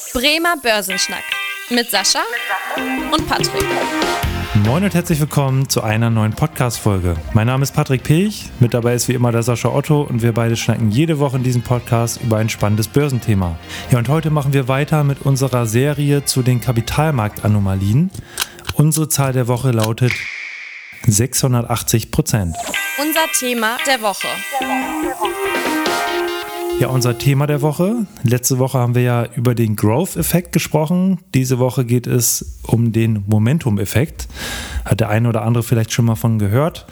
Bremer Börsenschnack mit Sascha und Patrick. Moin und herzlich willkommen zu einer neuen Podcast-Folge. Mein Name ist Patrick Pech, mit dabei ist wie immer der Sascha Otto und wir beide schnacken jede Woche in diesem Podcast über ein spannendes Börsenthema. Ja, und heute machen wir weiter mit unserer Serie zu den Kapitalmarktanomalien. Unsere Zahl der Woche lautet 680%. Unser Thema der Woche. Ja, unser Thema der Woche. Letzte Woche haben wir ja über den Growth-Effekt gesprochen. Diese Woche geht es um den Momentum-Effekt. Hat der eine oder andere vielleicht schon mal von gehört.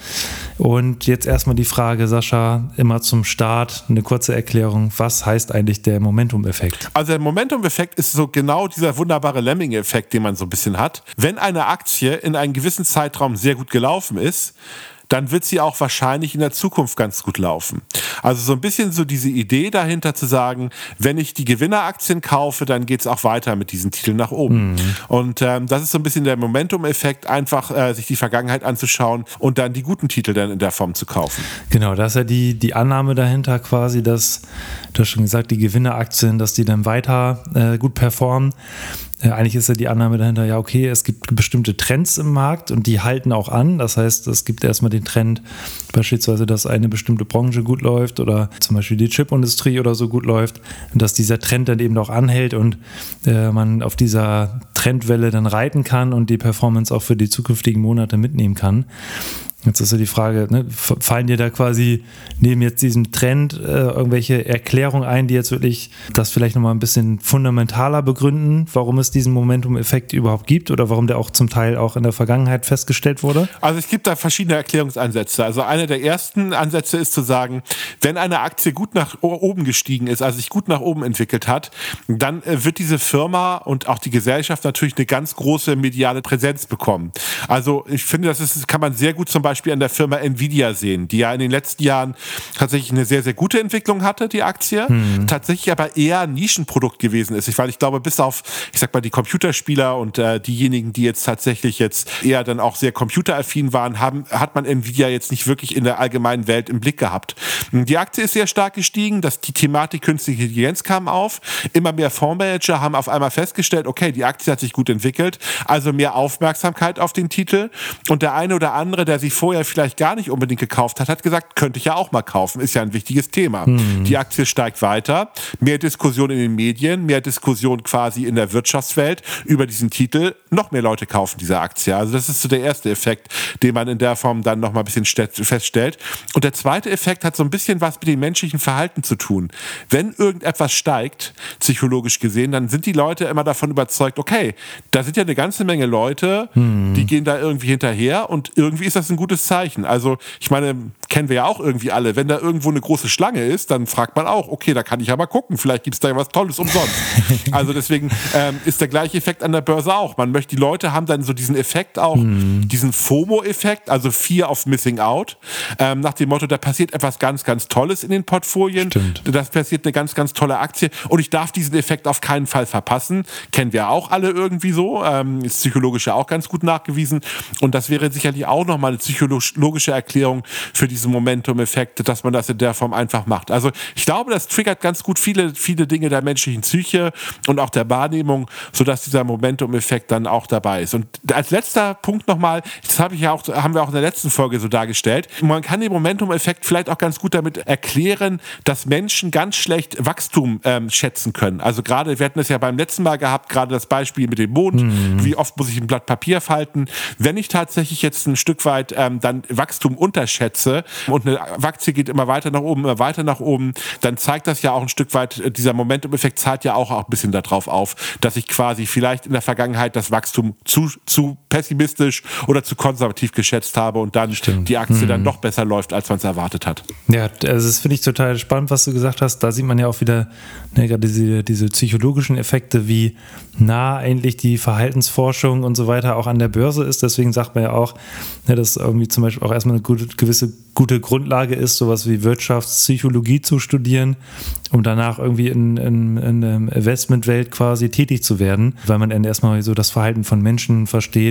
Und jetzt erstmal die Frage, Sascha, immer zum Start eine kurze Erklärung. Was heißt eigentlich der Momentum-Effekt? Also der Momentum-Effekt ist so genau dieser wunderbare Lemming-Effekt, den man so ein bisschen hat. Wenn eine Aktie in einem gewissen Zeitraum sehr gut gelaufen ist, dann wird sie auch wahrscheinlich in der Zukunft ganz gut laufen. Also so ein bisschen so diese Idee dahinter zu sagen, wenn ich die Gewinneraktien kaufe, dann geht es auch weiter mit diesen Titeln nach oben. Und das ist so ein bisschen der Momentum-Effekt, einfach sich die Vergangenheit anzuschauen und dann die guten Titel dann in der Form zu kaufen. Genau, da ist ja die Annahme dahinter quasi, dass, du hast schon gesagt, die Gewinneraktien, dass die dann weiter gut performen. Eigentlich ist ja die Annahme dahinter, ja okay, es gibt bestimmte Trends im Markt und die halten auch an. Das heißt, es gibt erstmal den Trend, beispielsweise, dass eine bestimmte Branche gut läuft oder zum Beispiel die Chipindustrie oder so gut läuft und dass dieser Trend dann eben auch anhält und man auf dieser Trendwelle dann reiten kann und die Performance auch für die zukünftigen Monate mitnehmen kann. Jetzt ist ja die Frage, ne, fallen dir da quasi neben jetzt diesem Trend irgendwelche Erklärungen ein, die jetzt wirklich das vielleicht nochmal ein bisschen fundamentaler begründen, warum es diesen Momentum-Effekt überhaupt gibt oder warum der auch zum Teil auch in der Vergangenheit festgestellt wurde? Also es gibt da verschiedene Erklärungsansätze. Also einer der ersten Ansätze ist zu sagen, wenn eine Aktie gut nach oben gestiegen ist, also sich gut nach oben entwickelt hat, dann wird diese Firma und auch die Gesellschaft natürlich eine ganz große mediale Präsenz bekommen. Also ich finde, das kann man sehr gut zum Beispiel an der Firma Nvidia sehen, die ja in den letzten Jahren tatsächlich eine sehr, sehr gute Entwicklung hatte, die Aktie, tatsächlich aber eher ein Nischenprodukt gewesen ist. Weil ich glaube, bis auf, ich sag mal, die Computerspieler und diejenigen, die jetzt tatsächlich jetzt eher dann auch sehr computeraffin waren, hat man Nvidia jetzt nicht wirklich in der allgemeinen Welt im Blick gehabt. Die Aktie ist sehr stark gestiegen, die Thematik künstliche Intelligenz kam auf, immer mehr Fondsmanager haben auf einmal festgestellt, okay, die Aktie hat sich gut entwickelt, also mehr Aufmerksamkeit auf den Titel und der eine oder andere, der sich vorher vielleicht gar nicht unbedingt gekauft hat gesagt, könnte ich ja auch mal kaufen, ist ja ein wichtiges Thema. Die Aktie steigt weiter, mehr Diskussion in den Medien, mehr Diskussion quasi in der Wirtschaftswelt über diesen Titel, noch mehr Leute kaufen diese Aktie. Also das ist so der erste Effekt, den man in der Form dann noch mal ein bisschen feststellt. Und der zweite Effekt hat so ein bisschen was mit dem menschlichen Verhalten zu tun. Wenn irgendetwas steigt, psychologisch gesehen, dann sind die Leute immer davon überzeugt, okay, da sind ja eine ganze Menge Leute, die gehen da irgendwie hinterher und irgendwie ist das ein gutes Zeichen. Also ich meine, kennen wir ja auch irgendwie alle, wenn da irgendwo eine große Schlange ist, dann fragt man auch, okay, da kann ich ja mal gucken, vielleicht gibt es da was Tolles umsonst. Also deswegen ist der gleiche Effekt an der Börse auch. Die Leute haben dann so diesen Effekt auch, diesen FOMO-Effekt, also Fear of Missing Out, nach dem Motto, da passiert etwas ganz, ganz Tolles in den Portfolien. Stimmt. Das passiert eine ganz, ganz tolle Aktie und ich darf diesen Effekt auf keinen Fall verpassen. Kennen wir auch alle irgendwie so, ist psychologisch ja auch ganz gut nachgewiesen und das wäre sicherlich auch nochmal eine psychologische Erklärung für diesen Momentum-Effekt, dass man das in der Form einfach macht. Also ich glaube, das triggert ganz gut viele, viele Dinge der menschlichen Psyche und auch der Wahrnehmung, sodass dieser Momentum-Effekt dann auch dabei ist. Und als letzter Punkt nochmal, das haben wir auch in der letzten Folge so dargestellt, man kann den Momentum-Effekt vielleicht auch ganz gut damit erklären, dass Menschen ganz schlecht Wachstum schätzen können. Also gerade, wir hatten es ja beim letzten Mal gehabt, gerade das Beispiel mit dem Mond, wie oft muss ich ein Blatt Papier falten. Wenn ich tatsächlich jetzt ein Stück weit dann Wachstum unterschätze und eine Aktie geht immer weiter nach oben, dann zeigt das ja auch ein Stück weit, dieser Momentum-Effekt zahlt ja auch ein bisschen darauf auf, dass ich quasi vielleicht in der Vergangenheit das Wachstum zu pessimistisch oder zu konservativ geschätzt habe und dann die Aktie dann doch besser läuft, als man es erwartet hat. Ja, also das finde ich total spannend, was du gesagt hast. Da sieht man ja auch wieder gerade diese psychologischen Effekte, wie nah eigentlich die Verhaltensforschung und so weiter auch an der Börse ist. Deswegen sagt man ja auch, dass irgendwie zum Beispiel auch erstmal eine gewisse gute Grundlage ist, sowas wie Wirtschaftspsychologie zu studieren, um danach irgendwie in der Investmentwelt quasi tätig zu werden, weil man dann erstmal so das Verhalten von Menschen versteht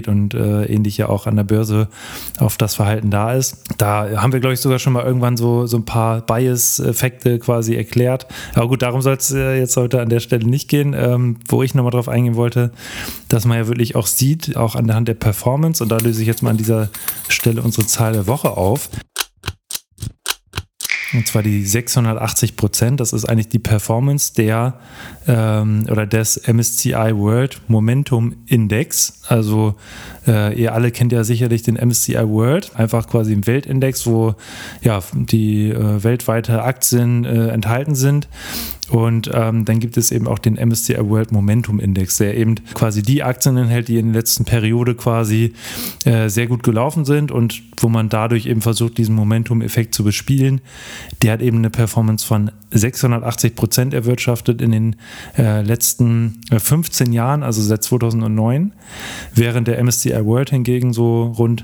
spielt und ähnlich ja auch an der Börse auf das Verhalten da ist. Da haben wir, glaube ich, sogar schon mal irgendwann so ein paar Bias-Effekte quasi erklärt. Aber gut, darum soll es jetzt heute an der Stelle nicht gehen. Wo ich nochmal drauf eingehen wollte, dass man ja wirklich auch sieht, auch an der Hand der Performance, und da löse ich jetzt mal an dieser Stelle unsere Zahl der Woche auf. Und zwar die 680%, das ist eigentlich die Performance des MSCI World Momentum Index. Also ihr alle kennt ja sicherlich den MSCI World, einfach quasi ein Weltindex, wo ja die weltweite Aktien enthalten sind. Und dann gibt es eben auch den MSCI World Momentum Index, der eben quasi die Aktien enthält, die in der letzten Periode quasi sehr gut gelaufen sind und wo man dadurch eben versucht, diesen Momentum-Effekt zu bespielen. Der hat eben eine Performance von 680% erwirtschaftet in den letzten 15 Jahren, also seit 2009, während der MSCI World hingegen so rund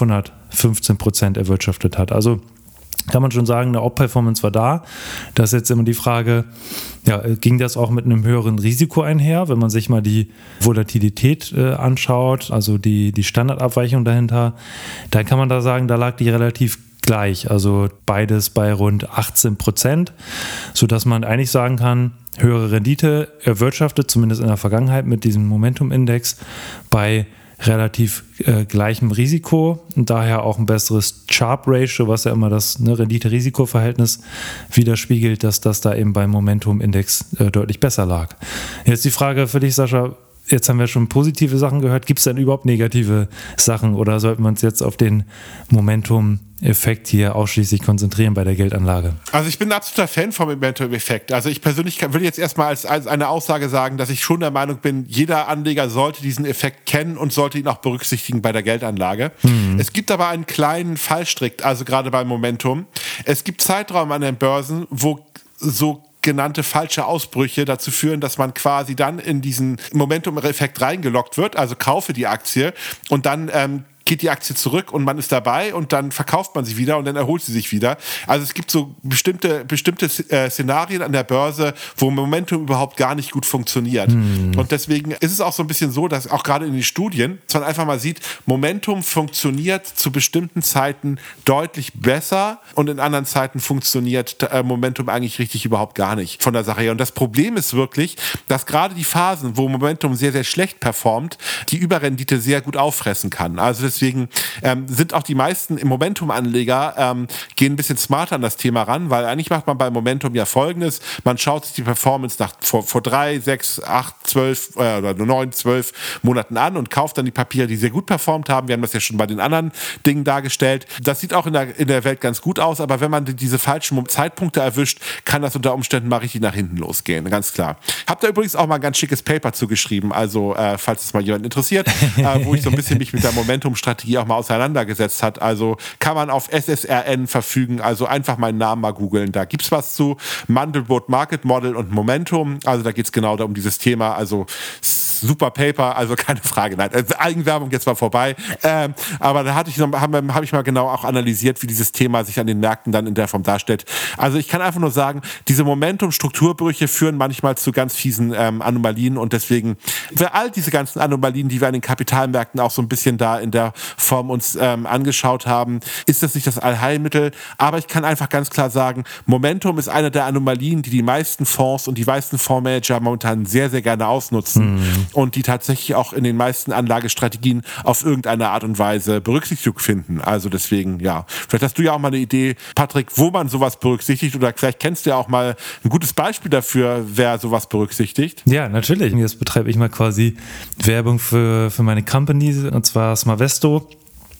515% erwirtschaftet hat. Also kann man schon sagen, eine Outperformance war da. Da ist jetzt immer die Frage, ja, ging das auch mit einem höheren Risiko einher, wenn man sich mal die Volatilität anschaut, also die Standardabweichung dahinter, dann kann man da sagen, da lag die relativ gleich, also beides bei rund 18%, sodass man eigentlich sagen kann, höhere Rendite erwirtschaftet, zumindest in der Vergangenheit mit diesem Momentum-Index, bei relativ gleichem Risiko und daher auch ein besseres Sharpe-Ratio, was ja immer das Rendite-Risiko-Verhältnis widerspiegelt, dass das da eben beim Momentum-Index deutlich besser lag. Jetzt die Frage für dich, Sascha, jetzt haben wir schon positive Sachen gehört, gibt es denn überhaupt negative Sachen oder sollten wir uns jetzt auf den Momentum-Effekt hier ausschließlich konzentrieren bei der Geldanlage? Also ich bin ein absoluter Fan vom Momentum-Effekt. Also ich persönlich will jetzt erstmal als eine Aussage sagen, dass ich schon der Meinung bin, jeder Anleger sollte diesen Effekt kennen und sollte ihn auch berücksichtigen bei der Geldanlage. Es gibt aber einen kleinen Fallstrick, also gerade beim Momentum. Es gibt Zeiträume an den Börsen, wo so genannte falsche Ausbrüche dazu führen, dass man quasi dann in diesen Momentum-Effekt reingelockt wird, also kaufe die Aktie und dann geht die Aktie zurück und man ist dabei und dann verkauft man sie wieder und dann erholt sie sich wieder. Also es gibt so bestimmte Szenarien an der Börse, wo Momentum überhaupt gar nicht gut funktioniert. Und deswegen ist es auch so ein bisschen so, dass auch gerade in den Studien, dass man einfach mal sieht, Momentum funktioniert zu bestimmten Zeiten deutlich besser und in anderen Zeiten funktioniert Momentum eigentlich richtig überhaupt gar nicht von der Sache her. Und das Problem ist wirklich, dass gerade die Phasen, wo Momentum sehr, sehr schlecht performt, die Überrendite sehr gut auffressen kann. Also deswegen sind auch die meisten Momentum-Anleger gehen ein bisschen smarter an das Thema ran, weil eigentlich macht man bei Momentum ja Folgendes: Man schaut sich die Performance vor 3, 6, 8, 12 oder 9, 12 Monaten an und kauft dann die Papiere, die sehr gut performt haben. Wir haben das ja schon bei den anderen Dingen dargestellt. Das sieht auch in der Welt ganz gut aus, aber wenn man diese falschen Zeitpunkte erwischt, kann das unter Umständen mal richtig nach hinten losgehen, ganz klar. Hab da übrigens auch mal ein ganz schickes Paper zugeschrieben, also falls es mal jemand interessiert, wo ich so ein bisschen mich mit der Momentum-Strategie auch mal auseinandergesetzt hat. Also kann man auf SSRN verfügen, also einfach meinen Namen mal googeln. Da gibt's was zu Mandelbrot Market Model und Momentum. Also da geht's genau um dieses Thema. Also super Paper, also keine Frage. Nein, Eigenwerbung jetzt mal vorbei. Aber da habe ich mal genau auch analysiert, wie dieses Thema sich an den Märkten dann in der Form darstellt. Also ich kann einfach nur sagen, diese Momentum-Strukturbrüche führen manchmal zu ganz fiesen Anomalien und deswegen für all diese ganzen Anomalien, die wir an den Kapitalmärkten auch so ein bisschen da in der Form uns angeschaut haben, ist das nicht das Allheilmittel. Aber ich kann einfach ganz klar sagen, Momentum ist eine der Anomalien, die meisten Fonds und die meisten Fondsmanager momentan sehr, sehr gerne ausnutzen und die tatsächlich auch in den meisten Anlagestrategien auf irgendeine Art und Weise Berücksichtigung finden. Also deswegen, ja, vielleicht hast du ja auch mal eine Idee, Patrick, wo man sowas berücksichtigt oder vielleicht kennst du ja auch mal ein gutes Beispiel dafür, wer sowas berücksichtigt. Ja, natürlich. Jetzt betreibe ich mal quasi Werbung für meine Company, und zwar Smartvesto,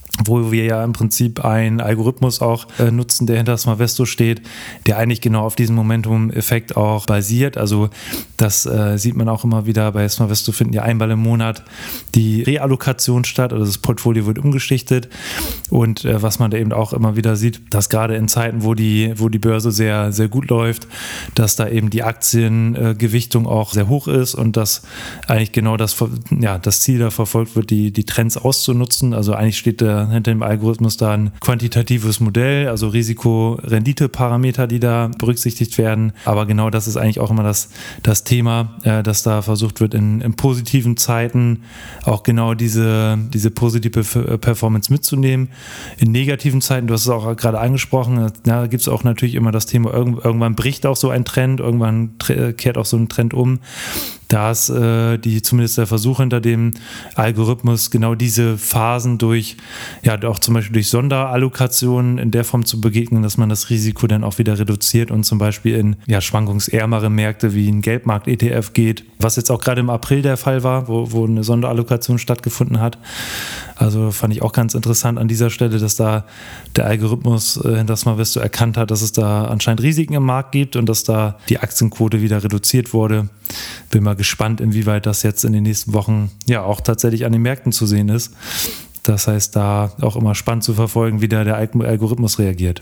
wo wir ja im Prinzip einen Algorithmus auch nutzen, der hinter Smartvesto steht, der eigentlich genau auf diesem Momentum-Effekt auch basiert. Also das sieht man auch immer wieder. Bei Smartvesto finden ja einmal im Monat die Reallokation statt, also das Portfolio wird umgeschichtet. Und was man da eben auch immer wieder sieht, dass gerade in Zeiten, wo die Börse sehr, sehr gut läuft, dass da eben die Aktiengewichtung auch sehr hoch ist und dass eigentlich genau das Ziel da verfolgt wird, die Trends auszunutzen. Also eigentlich steht der hinter dem Algorithmus da ein quantitatives Modell, also Risiko-Rendite-Parameter, die da berücksichtigt werden. Aber genau das ist eigentlich auch immer das Thema, dass da versucht wird, in positiven Zeiten auch genau diese positive Performance mitzunehmen. In negativen Zeiten, du hast es auch gerade angesprochen, da gibt es auch natürlich immer das Thema, irgendwann bricht auch so ein Trend, irgendwann kehrt auch so ein Trend um. Da ist zumindest der Versuch hinter dem Algorithmus, genau diese Phasen auch zum Beispiel durch Sonderallokationen in der Form zu begegnen, dass man das Risiko dann auch wieder reduziert und zum Beispiel in schwankungsärmere Märkte wie ein Geldmarkt-ETF geht, was jetzt auch gerade im April der Fall war, wo eine Sonderallokation stattgefunden hat. Also fand ich auch ganz interessant an dieser Stelle, dass da der Algorithmus hinter Smart Investor erkannt hat, dass es da anscheinend Risiken im Markt gibt und dass da die Aktienquote wieder reduziert wurde. Bin mal gespannt, inwieweit das jetzt in den nächsten Wochen auch tatsächlich an den Märkten zu sehen ist. Das heißt, da auch immer spannend zu verfolgen, wie da der Algorithmus reagiert.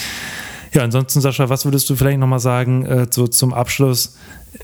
Ja, ansonsten, Sascha, was würdest du vielleicht nochmal sagen, so zum Abschluss?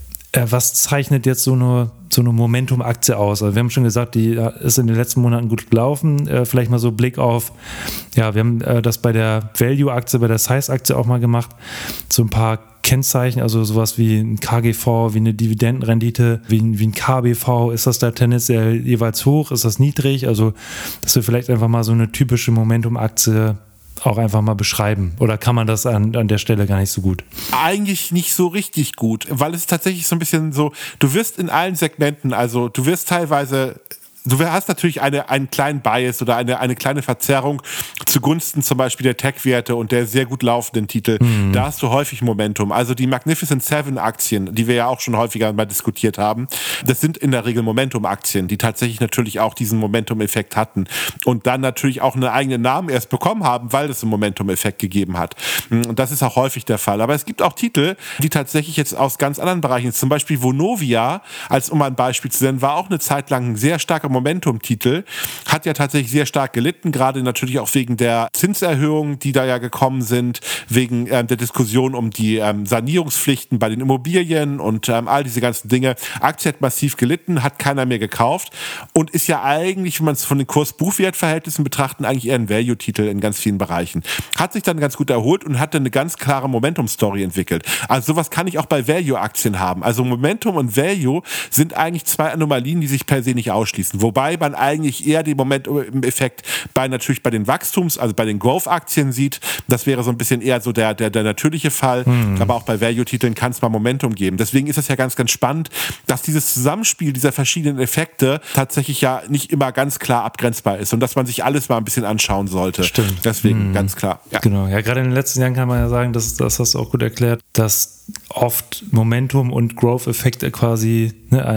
Was zeichnet jetzt so eine Momentum-Aktie aus? Also wir haben schon gesagt, die ist in den letzten Monaten gut gelaufen. Vielleicht mal so Blick auf, wir haben das bei der Value-Aktie, bei der Size-Aktie auch mal gemacht. So ein paar Kennzeichen, also sowas wie ein KGV, wie eine Dividendenrendite, wie ein KBV. Ist das da tendenziell jeweils hoch? Ist das niedrig? Also, dass wir vielleicht einfach mal so eine typische Momentum-Aktie auch einfach mal beschreiben? Oder kann man das an der Stelle gar nicht so gut? Eigentlich nicht so richtig gut, weil es tatsächlich so ein bisschen so, du wirst in allen Segmenten, also du wirst teilweise, du hast natürlich einen kleinen Bias oder eine kleine Verzerrung zugunsten zum Beispiel der Tech-Werte und der sehr gut laufenden Titel. Da hast du häufig Momentum. Also die Magnificent Seven Aktien, die wir ja auch schon häufiger mal diskutiert haben, das sind in der Regel Momentum-Aktien, die tatsächlich natürlich auch diesen Momentum-Effekt hatten und dann natürlich auch einen eigenen Namen erst bekommen haben, weil es einen Momentum-Effekt gegeben hat. Und das ist auch häufig der Fall. Aber es gibt auch Titel, die tatsächlich jetzt aus ganz anderen Bereichen, zum Beispiel Vonovia, um ein Beispiel zu nennen, war auch eine Zeit lang ein sehr starker Momentum-Titel, hat ja tatsächlich sehr stark gelitten, gerade natürlich auch wegen der Zinserhöhungen, die da ja gekommen sind, wegen der Diskussion um die Sanierungspflichten bei den Immobilien und all diese ganzen Dinge. Aktie hat massiv gelitten, hat keiner mehr gekauft und ist ja eigentlich, wenn man es von den Kurs-Buchwert-Verhältnissen betrachten, eigentlich eher ein Value-Titel in ganz vielen Bereichen. Hat sich dann ganz gut erholt und hat dann eine ganz klare Momentum-Story entwickelt. Also sowas kann ich auch bei Value-Aktien haben. Also Momentum und Value sind eigentlich zwei Anomalien, die sich per se nicht ausschließen. Wobei man eigentlich eher den Momentum-Effekt bei den also bei den Growth-Aktien sieht. Das wäre so ein bisschen eher so der natürliche Fall. Aber auch bei Value-Titeln kann es mal Momentum geben. Deswegen ist es ja ganz, ganz spannend, dass dieses Zusammenspiel dieser verschiedenen Effekte tatsächlich ja nicht immer ganz klar abgrenzbar ist und dass man sich alles mal ein bisschen anschauen sollte. Stimmt. Deswegen ganz klar. Ja. Genau. Ja, gerade in den letzten Jahren kann man ja sagen, das hast du auch gut erklärt, dass oft Momentum und Growth-Effekte quasi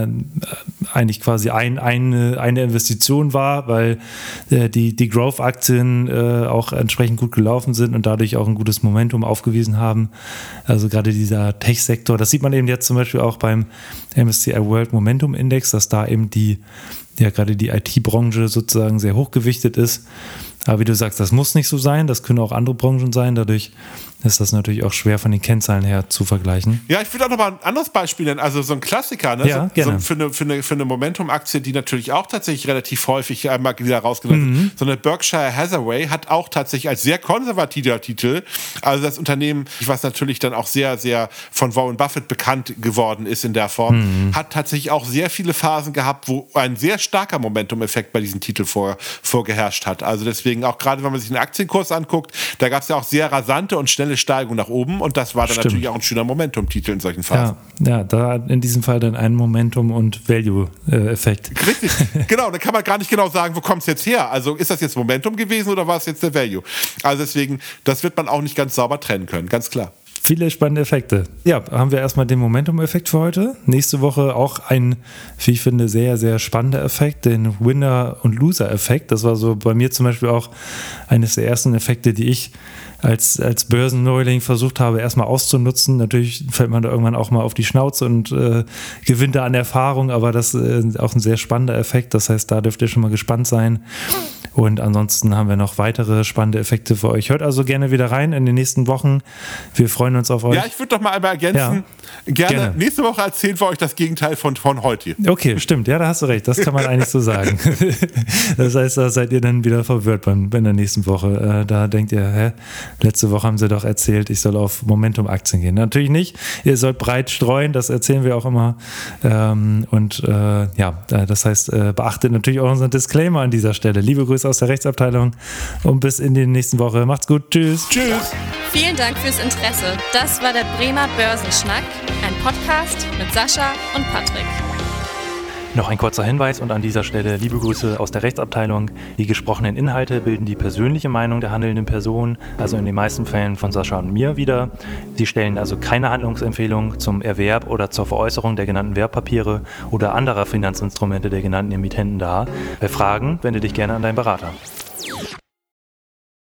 eigentlich quasi eine Investition war, weil die Growth-Aktien auch entsprechend gut gelaufen sind und dadurch auch ein gutes Momentum aufgewiesen haben. Also gerade dieser Tech-Sektor, das sieht man eben jetzt zum Beispiel auch beim MSCI World Momentum Index, dass da eben gerade die IT-Branche sozusagen sehr hochgewichtet ist. Aber wie du sagst, das muss nicht so sein, das können auch andere Branchen sein, dadurch ist das natürlich auch schwer von den Kennzahlen her zu vergleichen. Ja, ich würde auch noch mal ein anderes Beispiel nennen, also so ein Klassiker, ne? Ja, gerne. Für eine Momentum-Aktie, die natürlich auch tatsächlich relativ häufig einmal wieder rausgenommen wird. So eine Berkshire Hathaway hat auch tatsächlich als sehr konservativer Titel, also das Unternehmen, was natürlich dann auch sehr, sehr von Warren Buffett bekannt geworden ist in der Form, hat tatsächlich auch sehr viele Phasen gehabt, wo ein sehr starker Momentum-Effekt bei diesem Titel vorgeherrscht hat. Also deswegen auch gerade, wenn man sich den Aktienkurs anguckt, da gab es ja auch sehr rasante und schnelle Steigerung nach oben und das war dann natürlich auch ein schöner Momentum-Titel in solchen Phasen. Ja, da in diesem Fall dann ein Momentum- und Value-Effekt. Richtig, genau, da kann man gar nicht genau sagen, wo kommt es jetzt her? Also ist das jetzt Momentum gewesen oder war es jetzt der Value? Also deswegen, das wird man auch nicht ganz sauber trennen können, ganz klar. Viele spannende Effekte. Ja, haben wir erstmal den Momentum-Effekt für heute. Nächste Woche auch ein, wie ich finde, sehr, sehr spannender Effekt, den Winner- und Loser-Effekt. Das war so bei mir zum Beispiel auch eines der ersten Effekte, die ich als Börsenneuling versucht habe, erstmal auszunutzen. Natürlich fällt man da irgendwann auch mal auf die Schnauze und gewinnt da an Erfahrung, aber das ist auch ein sehr spannender Effekt. Das heißt, da dürft ihr schon mal gespannt sein. Und ansonsten haben wir noch weitere spannende Effekte für euch. Hört also gerne wieder rein in den nächsten Wochen. Wir freuen freuen uns auf euch. Ja, ich würde doch mal einmal ergänzen. Gerne. Nächste Woche erzählen wir euch das Gegenteil von heute. Okay, stimmt. Ja, da hast du recht. Das kann man eigentlich so sagen. Das heißt, da seid ihr dann wieder verwirrt in der nächsten Woche. Da denkt ihr, letzte Woche haben sie doch erzählt, ich soll auf Momentum-Aktien gehen. Natürlich nicht. Ihr sollt breit streuen, das erzählen wir auch immer. Das heißt, beachtet natürlich auch unseren Disclaimer an dieser Stelle. Liebe Grüße aus der Rechtsabteilung und bis in die nächsten Woche. Macht's gut. Tschüss. Tschüss. Vielen Dank fürs Interesse. Das war der Bremer Börsenschnack, ein Podcast mit Sascha und Patrick. Noch ein kurzer Hinweis und an dieser Stelle liebe Grüße aus der Rechtsabteilung. Die gesprochenen Inhalte bilden die persönliche Meinung der handelnden Person, also in den meisten Fällen von Sascha und mir wider. Sie stellen also keine Handlungsempfehlung zum Erwerb oder zur Veräußerung der genannten Wertpapiere oder anderer Finanzinstrumente der genannten Emittenten dar. Bei Fragen wende dich gerne an deinen Berater.